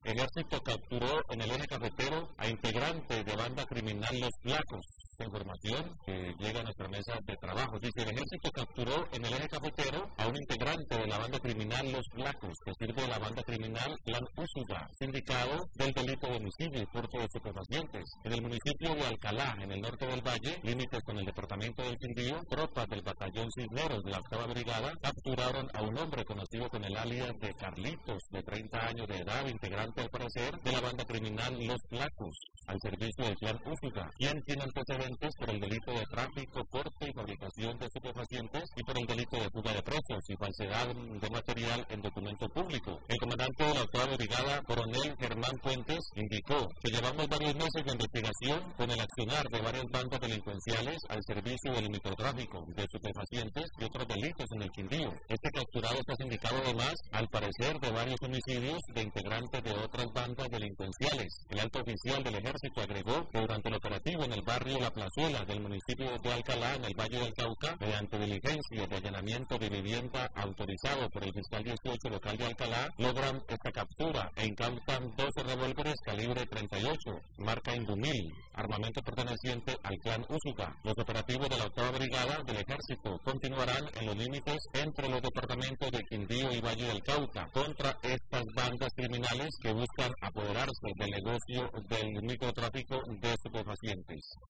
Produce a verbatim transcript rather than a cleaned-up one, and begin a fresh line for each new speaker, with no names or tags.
Ejército capturó en el eje cafetero a integrantes de banda criminal Los Flacos. Esta información que llega a nuestra mesa de trabajo. Dice, el Ejército capturó en el eje cafetero a un integrante de la banda criminal Los Flacos, que sirve de la banda criminal Clan Úsuga, sindicado del delito de homicidio y porte de estupefacientes. En el municipio de Alcalá, en el norte del Valle, límites con el departamento del Quindío, tropas del batallón Cisneros de la octava Brigada capturaron a un hombre conocido con el alias de Carlitos, de treinta años de edad, integrante al parecer de la banda criminal Los Flacos, al servicio del Clan Úsuga, quien tiene antecedentes por el delito de tráfico, porte y fabricación de estupefacientes y por el delito de fuga de presos y falsedad de material en documento público. El comandante de la octava Brigada, coronel Germán Fuentes, indicó que llevamos varios meses de investigación con el accionar de varias bandas delincuenciales al servicio del microtráfico de estupefacientes y otros delitos en el Quindío. Este capturado está sindicado además, al parecer, de varios homicidios de integrantes de otras bandas delincuenciales. El alto oficial del Ejército agregó que durante el operativo en el barrio La Plazuela del municipio de Alcalá, en el Valle del Cauca, mediante diligencias de allanamiento de vivienda autorizado por el fiscal dieciocho local de Alcalá, logran esta captura e incautan doce revólveres calibre treinta y ocho, marca Indumil, armamento perteneciente al Clan Úsuga. Los operativos de la octava Brigada del Ejército continuarán en los límites entre los departamentos de Quindío y Valle del Cauca contra estas bandas criminales que buscan apoderarse del negocio del microtráfico de estupefacientes.